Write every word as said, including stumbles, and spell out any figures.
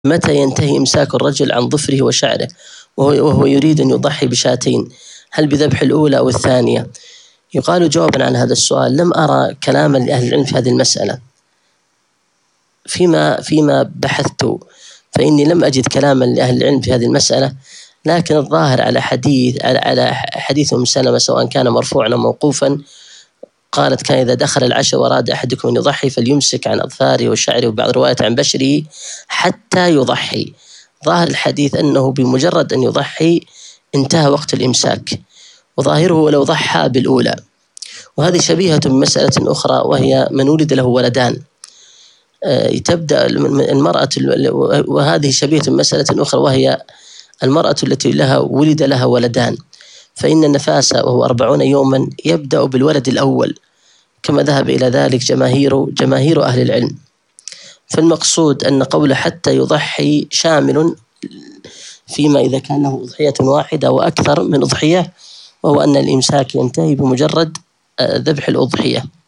متى ينتهي إمساك الرجل عن ظفره وشعره وهو, وهو يريد أن يضحي بشاتين؟ هل بذبح الأولى أو الثانية؟ يقال جوابا عن هذا السؤال: لم أرى كلاما لأهل العلم في هذه المسألة. فيما فيما بحثت فإني لم أجد كلاما لأهل العلم في هذه المسألة، لكن الظاهر على حديث على على حديث أم سلمة سواء كان مرفوعا أو موقوفا، قالت: كان إذا دخل العشاء وأراد أحدكم أن يضحي فليمسك عن أظفاره وشعره، وبعض الروايات عن بشره حتى يضحي. ظاهر الحديث أنه بمجرد أن يضحي انتهى وقت الإمساك، وظاهره لو ضحى بالأولى. وهذه شبيهة بمسألة أخرى، وهي من ولد له ولدان. تبدأ المرأة، وهذه شبيهة بمسألة أخرى، وهي المرأة التي لها ولد لها ولدان، فإن النفاس وهو أربعون يوما يبدأ بالولد الأول، كما ذهب إلى ذلك جماهير جماهير أهل العلم. فالمقصود أن قول حتى يضحي شامل فيما إذا كان له أضحية واحدة وأكثر من أضحية، وهو أن الإمساك ينتهي بمجرد ذبح الأضحية.